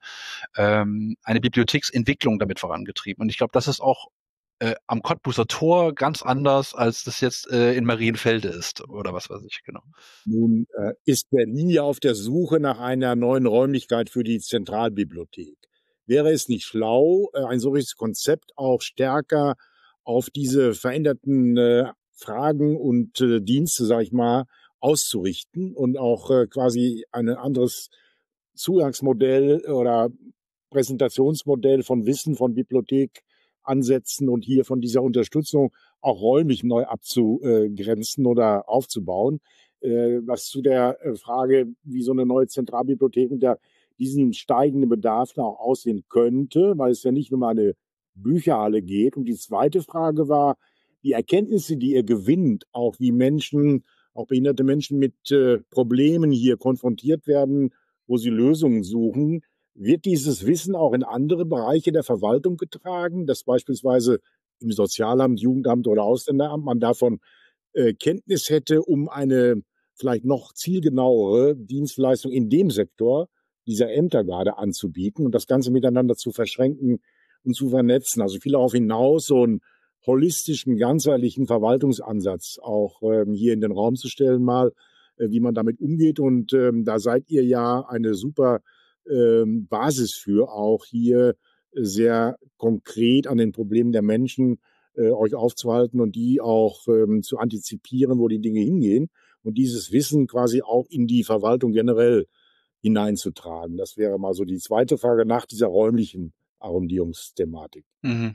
ähm, eine Bibliotheksentwicklung damit vorangetrieben. Und ich glaube, das ist auch äh, am Cottbuser Tor ganz anders, als das jetzt äh, in Marienfelde ist oder was weiß ich, genau. Nun äh, ist Berlin ja auf der Suche nach einer neuen Räumlichkeit für die Zentralbibliothek. Wäre es nicht schlau, äh, ein solches Konzept auch stärker auf diese veränderten äh, Fragen und äh, Dienste, sag ich mal, auszurichten und auch äh, quasi ein anderes Zugangsmodell oder Präsentationsmodell von Wissen von Bibliothek ansetzen und hier von dieser Unterstützung auch räumlich neu abzugrenzen oder aufzubauen. Äh, was zu der Frage, wie so eine neue Zentralbibliothek unter diesem steigenden Bedarf da auch aussehen könnte, weil es ja nicht nur um eine Bücherhalle geht. Und die zweite Frage war, die Erkenntnisse, die ihr gewinnt, auch wie Menschen auch behinderte Menschen mit äh, Problemen hier konfrontiert werden, wo sie Lösungen suchen. Wird dieses Wissen auch in andere Bereiche der Verwaltung getragen, dass beispielsweise im Sozialamt, Jugendamt oder Ausländeramt man davon äh, Kenntnis hätte, um eine vielleicht noch zielgenauere Dienstleistung in dem Sektor dieser Ämter gerade anzubieten und das Ganze miteinander zu verschränken und zu vernetzen? Also ich will darauf hinaus, so einen holistischen, ganzheitlichen Verwaltungsansatz auch ähm, hier in den Raum zu stellen, mal, äh, wie man damit umgeht. Und ähm, da seid ihr ja eine super ähm, Basis für, auch hier sehr konkret an den Problemen der Menschen äh, euch aufzuhalten und die auch ähm, zu antizipieren, wo die Dinge hingehen und dieses Wissen quasi auch in die Verwaltung generell hineinzutragen. Das wäre mal so die zweite Frage nach dieser räumlichen Arrondierungsthematik. Mhm.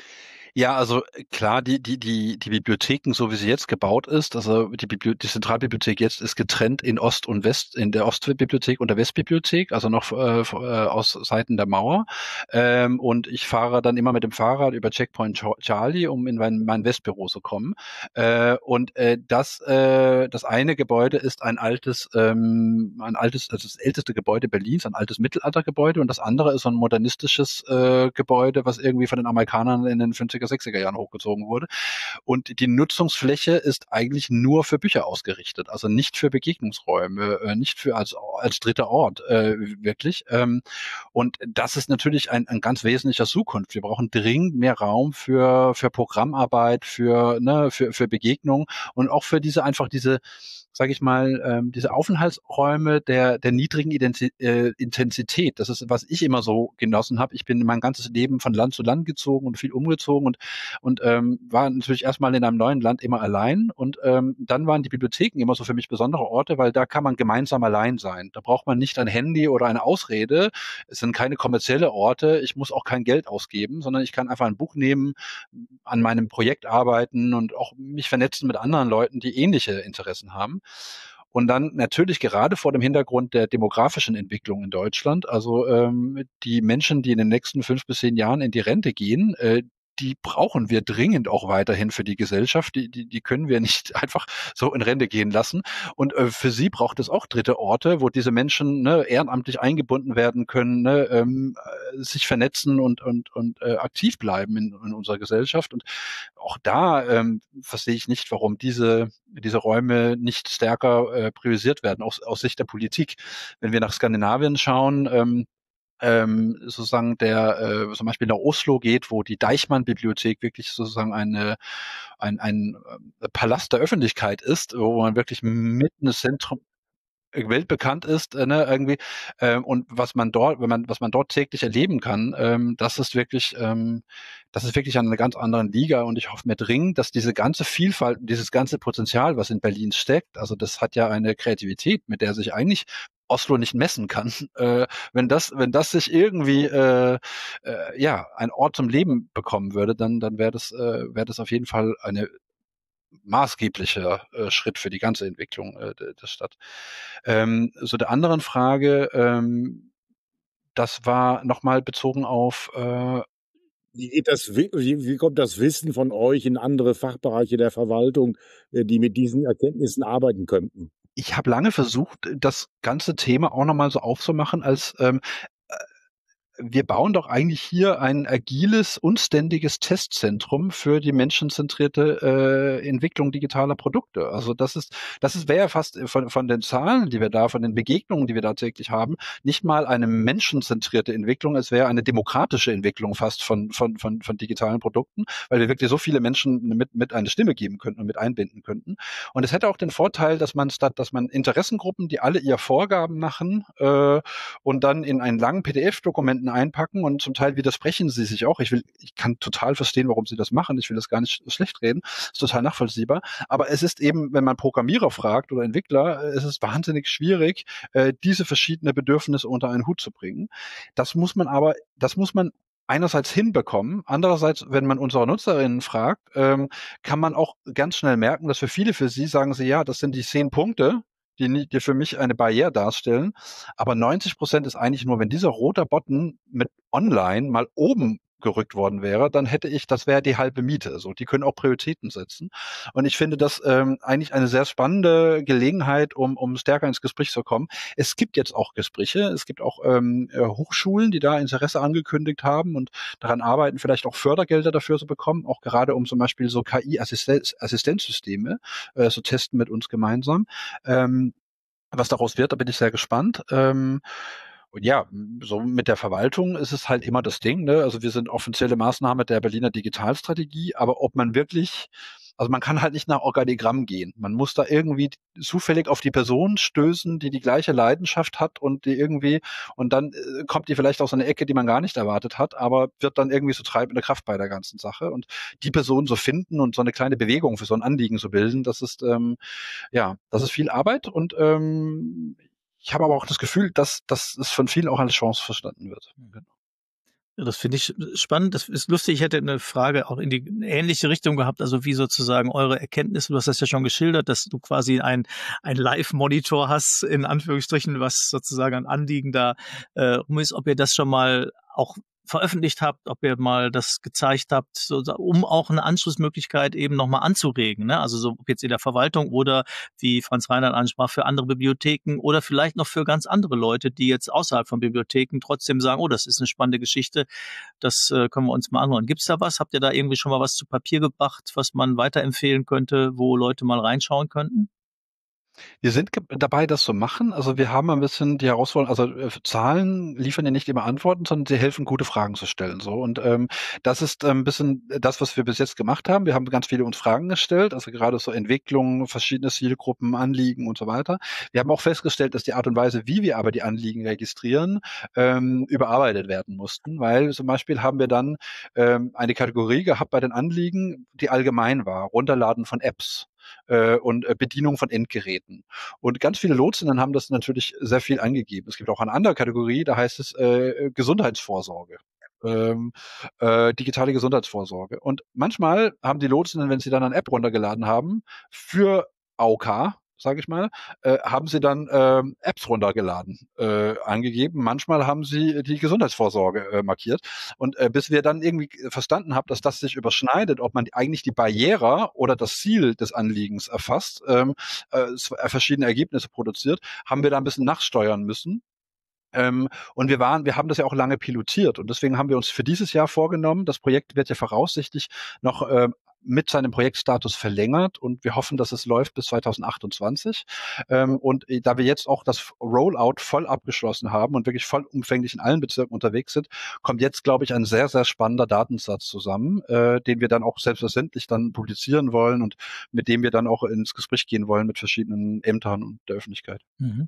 Ja, also klar, die die die die Bibliotheken, so wie sie jetzt gebaut ist, also die Bibli die Zentralbibliothek jetzt ist getrennt in Ost und West, in der Ostbibliothek und der Westbibliothek, also noch äh, aus Seiten der Mauer. Ähm, und ich fahre dann immer mit dem Fahrrad über Checkpoint Charlie, um in mein, mein Westbüro zu kommen. Äh, und äh, das äh, das eine Gebäude ist ein altes ähm, ein altes, also das älteste Gebäude Berlins, ein altes Mittelaltergebäude, und das andere ist so ein modernistisches äh, Gebäude, was irgendwie von den Amerikanern in den fünfziger, sechziger Jahren hochgezogen wurde. Und die Nutzungsfläche ist eigentlich nur für Bücher ausgerichtet, also nicht für Begegnungsräume, äh, nicht für als als dritter Ort äh, wirklich. Ähm, und das ist natürlich ein, ein ganz wesentlicher Zukunft. Wir brauchen dringend mehr Raum für für Programmarbeit, für ne, für für Begegnung und auch für diese einfach diese sage ich mal, ähm, diese Aufenthaltsräume der der niedrigen Identi äh, Intensität. Das ist, was ich immer so genossen habe. Ich bin mein ganzes Leben von Land zu Land gezogen und viel umgezogen und und ähm, war natürlich erstmal in einem neuen Land immer allein. Und ähm, dann waren die Bibliotheken immer so für mich besondere Orte, weil da kann man gemeinsam allein sein. Da braucht man nicht ein Handy oder eine Ausrede. Es sind keine kommerzielle Orte. Ich muss auch kein Geld ausgeben, sondern ich kann einfach ein Buch nehmen, an meinem Projekt arbeiten und auch mich vernetzen mit anderen Leuten, die ähnliche Interessen haben. Und dann natürlich gerade vor dem Hintergrund der demografischen Entwicklung in Deutschland, also ähm, die Menschen, die in den nächsten fünf bis zehn Jahren in die Rente gehen, äh, die brauchen wir dringend auch weiterhin für die Gesellschaft. Die, die, die können wir nicht einfach so in Rente gehen lassen. Und äh, für sie braucht es auch dritte Orte, wo diese Menschen ne, ehrenamtlich eingebunden werden können, ne, ähm, sich vernetzen und und und äh, aktiv bleiben in, in unserer Gesellschaft. Und auch da ähm, verstehe ich nicht, warum diese diese Räume nicht stärker äh, priorisiert werden aus, aus Sicht der Politik. Wenn wir nach Skandinavien schauen, ähm, ähm, sozusagen der äh, zum Beispiel nach Oslo geht, wo die Deichmann-Bibliothek wirklich sozusagen eine ein, ein äh, Palast der Öffentlichkeit ist, wo man wirklich mitten im Zentrum weltbekannt ist, äh, ne, irgendwie, ähm, und was man dort, wenn man, was man dort täglich erleben kann, ähm, das ist wirklich, ähm, das ist wirklich an einer ganz anderen Liga, und ich hoffe mir dringend, dass diese ganze Vielfalt, dieses ganze Potenzial, was in Berlin steckt, also das hat ja eine Kreativität, mit der sich eigentlich Oslo nicht messen kann, äh, wenn das, wenn das sich irgendwie, äh, äh, ja, ein Ort zum Leben bekommen würde, dann, dann wäre das, äh, wäre das auf jeden Fall eine maßgeblicher äh, Schritt für die ganze Entwicklung äh, der, der Stadt. Ähm, so der anderen Frage, ähm, das war nochmal bezogen auf äh, Wie geht das, wie, wie kommt das Wissen von euch in andere Fachbereiche der Verwaltung, äh, die mit diesen Erkenntnissen arbeiten könnten? ich habe lange versucht, das ganze Thema auch nochmal so aufzumachen als ähm, wir bauen doch eigentlich hier ein agiles, unständiges Testzentrum für die menschenzentrierte äh, Entwicklung digitaler Produkte. Also das ist, das ist wäre ja fast von, von den Zahlen, die wir da, von den Begegnungen, die wir da täglich haben, nicht mal eine menschenzentrierte Entwicklung. Es wäre eine demokratische Entwicklung fast von, von, von, von digitalen Produkten, weil wir wirklich so viele Menschen mit, mit eine Stimme geben könnten und mit einbinden könnten. Und es hätte auch den Vorteil, dass man statt, dass man Interessengruppen, die alle ihr Vorgaben machen äh, und dann in einen langen P D F-Dokument einpacken, und zum Teil widersprechen sie sich auch. Ich will, ich kann total verstehen, warum sie das machen. Ich will das gar nicht schlecht reden. Ist total nachvollziehbar. Aber es ist eben, wenn man Programmierer fragt oder Entwickler, es ist wahnsinnig schwierig, diese verschiedenen Bedürfnisse unter einen Hut zu bringen. Das muss man aber, das muss man einerseits hinbekommen, andererseits, wenn man unsere Nutzerinnen fragt, ähm, kann man auch ganz schnell merken, dass für viele für sie sagen sie, ja, das sind die zehn Punkte, die, die für mich eine Barriere darstellen. Aber neunzig Prozent ist eigentlich nur, wenn dieser rote Button mit online mal oben gerückt worden wäre, dann hätte ich, das wäre die halbe Miete. So, die können auch Prioritäten setzen. Und ich finde das ähm, eigentlich eine sehr spannende Gelegenheit, um, um stärker ins Gespräch zu kommen. Es gibt jetzt auch Gespräche. Es gibt auch ähm, Hochschulen, die da Interesse angekündigt haben und daran arbeiten, vielleicht auch Fördergelder dafür zu bekommen, auch gerade um zum Beispiel so K I-Assistenzsysteme äh, zu testen mit uns gemeinsam. Ähm, was daraus wird, da bin ich sehr gespannt. Ähm, und ja, so mit der Verwaltung ist es halt immer das Ding, ne? Also wir sind offizielle Maßnahme der Berliner Digitalstrategie, aber ob man wirklich, also man kann halt nicht nach Organigramm gehen. Man muss da irgendwie zufällig auf die Person stößen, die die gleiche Leidenschaft hat und die irgendwie, und dann äh, kommt die vielleicht aus einer Ecke, die man gar nicht erwartet hat, aber wird dann irgendwie so treibende Kraft bei der ganzen Sache. Und die Person so finden und so eine kleine Bewegung für so ein Anliegen zu bilden, das ist, ähm, ja, das ist viel Arbeit und ähm, ich habe aber auch das Gefühl, dass, dass es von vielen auch als Chance verstanden wird. Genau. Ja, das finde ich spannend. Das ist lustig. Ich hätte eine Frage auch in die ähnliche Richtung gehabt. Also wie sozusagen eure Erkenntnisse, du hast das ja schon geschildert, dass du quasi ein, ein Live-Monitor hast, in Anführungsstrichen, was sozusagen an Anliegen da äh, rum ist. Ob ihr das schon mal auch veröffentlicht habt, ob ihr mal das gezeigt habt, so, um auch eine Anschlussmöglichkeit eben nochmal anzuregen, ne? Also so ob jetzt in der Verwaltung oder, wie Franz Reinhardt ansprach, für andere Bibliotheken oder vielleicht noch für ganz andere Leute, die jetzt außerhalb von Bibliotheken trotzdem sagen, oh, das ist eine spannende Geschichte, das äh, können wir uns mal anhören. Gibt's da was? Habt ihr da irgendwie schon mal was zu Papier gebracht, was man weiterempfehlen könnte, wo Leute mal reinschauen könnten? Wir sind ge- dabei, das zu machen. Also wir haben ein bisschen die Herausforderung, also äh, Zahlen liefern ja nicht immer Antworten, sondern sie helfen, gute Fragen zu stellen. So und ähm, das ist ein bisschen das, was wir bis jetzt gemacht haben. Wir haben ganz viele uns Fragen gestellt, also gerade so Entwicklung, verschiedene Zielgruppen, Anliegen und so weiter. Wir haben auch festgestellt, dass die Art und Weise, wie wir aber die Anliegen registrieren, ähm, überarbeitet werden mussten, weil zum Beispiel haben wir dann ähm, eine Kategorie gehabt bei den Anliegen, die allgemein war, Runterladen von Apps äh, und äh, Bedienung von Endgeräten. Und ganz viele Lotsinnen haben das natürlich sehr viel angegeben. Es gibt auch eine andere Kategorie, da heißt es äh, Gesundheitsvorsorge. Ähm, äh, digitale Gesundheitsvorsorge. Und manchmal haben die Lotsinnen, wenn sie dann eine App runtergeladen haben, für A O K, sage ich mal, äh, haben sie dann ähm, Apps runtergeladen, äh, angegeben. Manchmal haben sie die Gesundheitsvorsorge äh, markiert. Und äh, bis wir dann irgendwie verstanden haben, dass das sich überschneidet, ob man eigentlich die Barriere oder das Ziel des Anliegens erfasst, ähm, äh, verschiedene Ergebnisse produziert, haben wir da ein bisschen nachsteuern müssen. Ähm, und wir waren, wir haben das ja auch lange pilotiert und deswegen haben wir uns für dieses Jahr vorgenommen, das Projekt wird ja voraussichtlich noch äh, mit seinem Projektstatus verlängert und wir hoffen, dass es läuft bis zweitausendachtundzwanzig. Ähm, und äh, da wir jetzt auch das Rollout voll abgeschlossen haben und wirklich vollumfänglich in allen Bezirken unterwegs sind, kommt jetzt, glaube ich, ein sehr, sehr spannender Datensatz zusammen, äh, den wir dann auch selbstverständlich dann publizieren wollen und mit dem wir dann auch ins Gespräch gehen wollen mit verschiedenen Ämtern und der Öffentlichkeit. Mhm.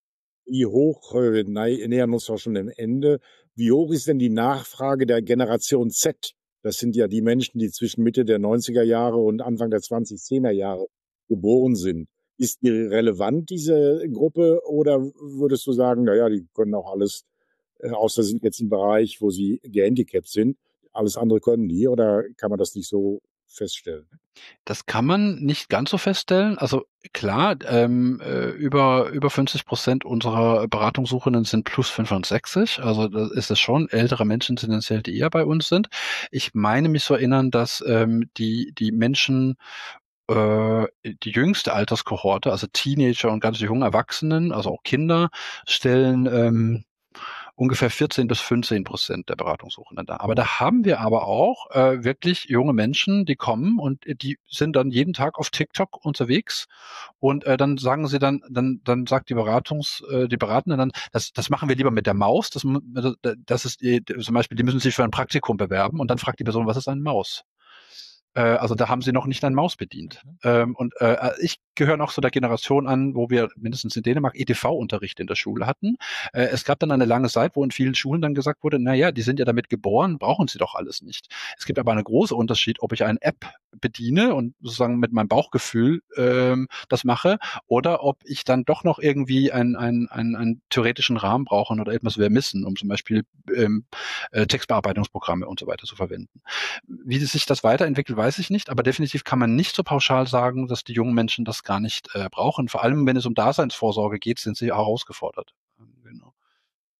Wie hoch, äh, nei- nähern uns auch schon dem Ende, wie hoch ist denn die Nachfrage der Generation Z? Das sind ja die Menschen, die zwischen Mitte der neunziger Jahre und Anfang der zweitausendzehner Jahre geboren sind. Ist die relevant, diese Gruppe, oder würdest du sagen, naja, die können auch alles, äh, außer sie sind jetzt im Bereich, wo sie gehandicapt sind, alles andere können die, oder kann man das nicht so feststellen? Das kann man nicht ganz so feststellen. Also klar, ähm, äh, über über fünfzig Prozent unserer Beratungssuchenden sind plus fünfundsechzig. Also das ist es schon. Ältere Menschen tendenziell, die eher bei uns sind. Ich meine mich zu erinnern, dass ähm, die die Menschen äh, die jüngste Alterskohorte, also Teenager und ganz junge Erwachsenen, also auch Kinder, stellen ähm, ungefähr vierzehn bis fünfzehn Prozent der Beratungssuchenden da. Aber da haben wir aber auch äh, wirklich junge Menschen, die kommen und die sind dann jeden Tag auf TikTok unterwegs und äh, dann sagen sie dann, dann, dann sagt die Beratungs, äh, die Beratende dann, das, das machen wir lieber mit der Maus. Das, das ist die, zum Beispiel, die müssen sich für ein Praktikum bewerben und dann fragt die Person, was ist eine Maus? Äh, also da haben sie noch nicht eine Maus bedient. Mhm. Ähm, und äh, ich gehöre noch zu der Generation an, wo wir mindestens in Dänemark E D V-Unterricht in der Schule hatten. Äh, es gab dann eine lange Zeit, wo in vielen Schulen dann gesagt wurde, na ja, die sind ja damit geboren, brauchen sie doch alles nicht. Es gibt aber einen großen Unterschied, ob ich eine App bediene und sozusagen mit meinem Bauchgefühl ähm, das mache oder ob ich dann doch noch irgendwie einen, einen, einen, einen theoretischen Rahmen brauche oder etwas vermissen, um zum Beispiel ähm, äh, Textbearbeitungsprogramme und so weiter zu verwenden. Wie sich das weiterentwickelt, weiß ich nicht, aber definitiv kann man nicht so pauschal sagen, dass die jungen Menschen das gar nicht äh, brauchen. Vor allem, wenn es um Daseinsvorsorge geht, sind sie herausgefordert. Genau.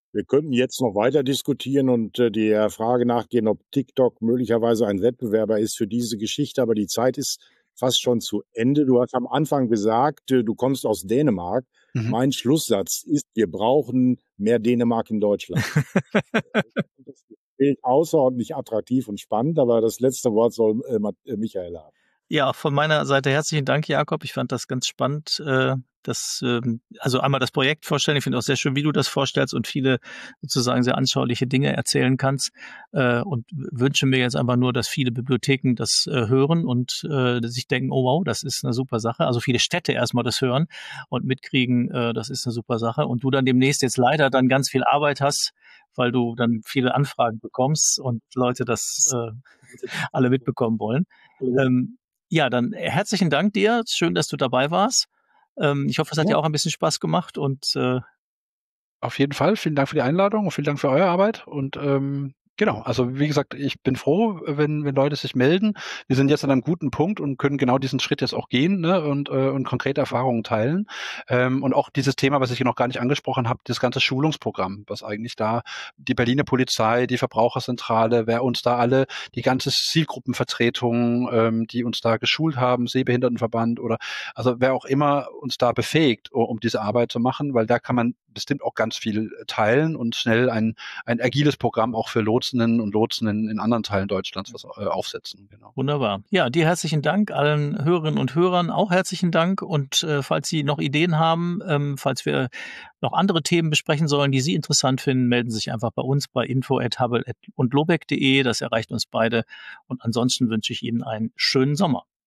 Wir könnten jetzt noch weiter diskutieren und äh, der Frage nachgehen, ob TikTok möglicherweise ein Wettbewerber ist für diese Geschichte, aber die Zeit ist fast schon zu Ende. Du hast am Anfang gesagt, äh, du kommst aus Dänemark. Mhm. Mein Schlusssatz ist, wir brauchen mehr Dänemark in Deutschland. Das ist außerordentlich attraktiv und spannend, aber das letzte Wort soll äh, Michael haben. Ja, von meiner Seite herzlichen Dank, Jakob. Ich fand das ganz spannend, äh, das, ähm, also einmal das Projekt vorstellen. Ich finde auch sehr schön, wie du das vorstellst und viele sozusagen sehr anschauliche Dinge erzählen kannst. Äh, und wünsche mir jetzt einfach nur, dass viele Bibliotheken das äh, hören und äh, sich denken, oh wow, das ist eine super Sache. Also viele Städte erstmal das hören und mitkriegen, äh, das ist eine super Sache. Und du dann demnächst jetzt leider dann ganz viel Arbeit hast, weil du dann viele Anfragen bekommst und Leute das äh, alle mitbekommen wollen. Ähm, Ja, dann herzlichen Dank dir. Schön, dass du dabei warst. Ähm, ich hoffe, es hat Ja. dir auch ein bisschen Spaß gemacht und äh, Auf jeden Fall. Vielen Dank für die Einladung und vielen Dank für eure Arbeit. Und ähm, genau, also wie gesagt, ich bin froh, wenn, wenn Leute sich melden. Wir sind jetzt an einem guten Punkt und können genau diesen Schritt jetzt auch gehen, ne, und, äh, und konkrete Erfahrungen teilen. Ähm, und auch dieses Thema, was ich noch gar nicht angesprochen habe, das ganze Schulungsprogramm, was eigentlich da die Berliner Polizei, die Verbraucherzentrale, wer uns da alle, die ganze Zielgruppenvertretung, ähm, die uns da geschult haben, Sehbehindertenverband oder also wer auch immer uns da befähigt, um diese Arbeit zu machen, weil da kann man bestimmt auch ganz viel teilen und schnell ein, ein agiles Programm auch für Lotsinnen und Lotsinnen in anderen Teilen Deutschlands was, äh, aufsetzen. Genau. Wunderbar. Ja, dir herzlichen Dank, allen Hörerinnen und Hörern auch herzlichen Dank. Und äh, falls Sie noch Ideen haben, ähm, falls wir noch andere Themen besprechen sollen, die Sie interessant finden, melden Sie sich einfach bei uns bei info at hubble und lobeck punkt de. Das erreicht uns beide. Und ansonsten wünsche ich Ihnen einen schönen Sommer.